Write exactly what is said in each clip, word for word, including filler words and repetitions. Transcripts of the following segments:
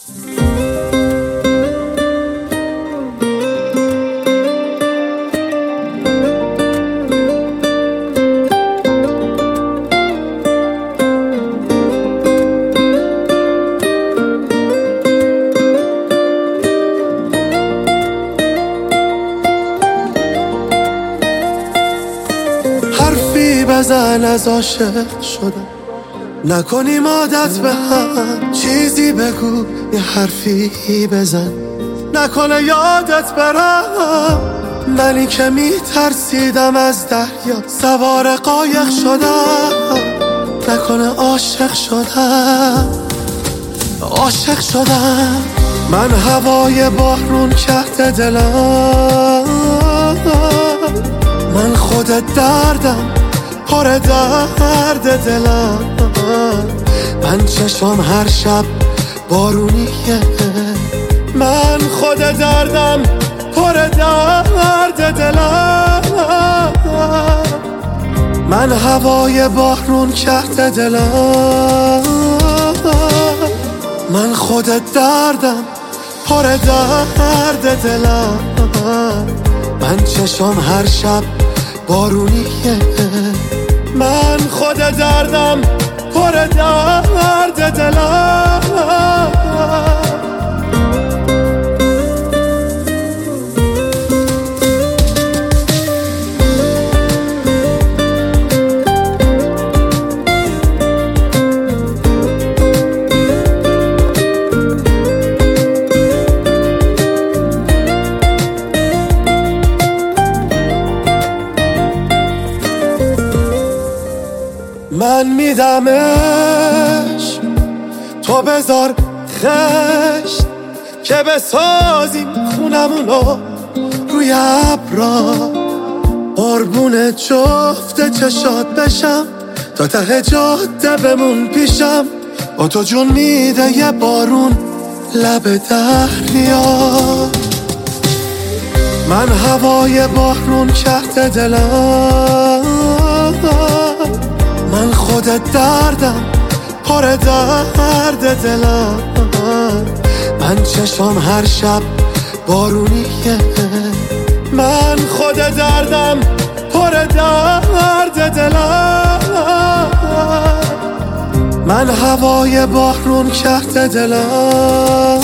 حرفی بزن از عاشق شدم، نکنیم عادت به هم. چیزی بگو، یه حرفی بزن، نکنه یادت برم. منی که میترسیدم از دریا سوار قایق شدم، نکنه عاشق شدم. عاشق شدم من، هوای بارون کرده دلم. من خود دردم، پر درد دلم. من چشم هر شب بارونیه. من خود دردم، پر درد دلم. من هوای بارون کرده دلم. من خود دردم، پر درد دلم. من چشم هر شب بارونیه. من خود دردم، پر درد دلم. من میدمش، تو بذار خشت که بسازیم خونمونو روی ابرا. قربون جفت چشات بشم، تا ته جاده بمون پیشم. با تو جون میده یه بارون لب دریا. من هوای بارون کرده دلم. من خود دردم، پر درد دلم. من چشم هر شب بارونیه. من خود دردم، پر درد دلم. من هوای بارون کرده دلم.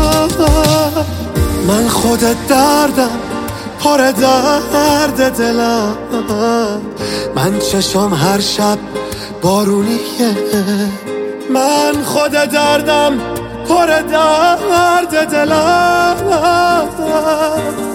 من خود دردم، پر درد دلم. من چشم هر شب بارونیه. من خود دردم، پر درد دلم.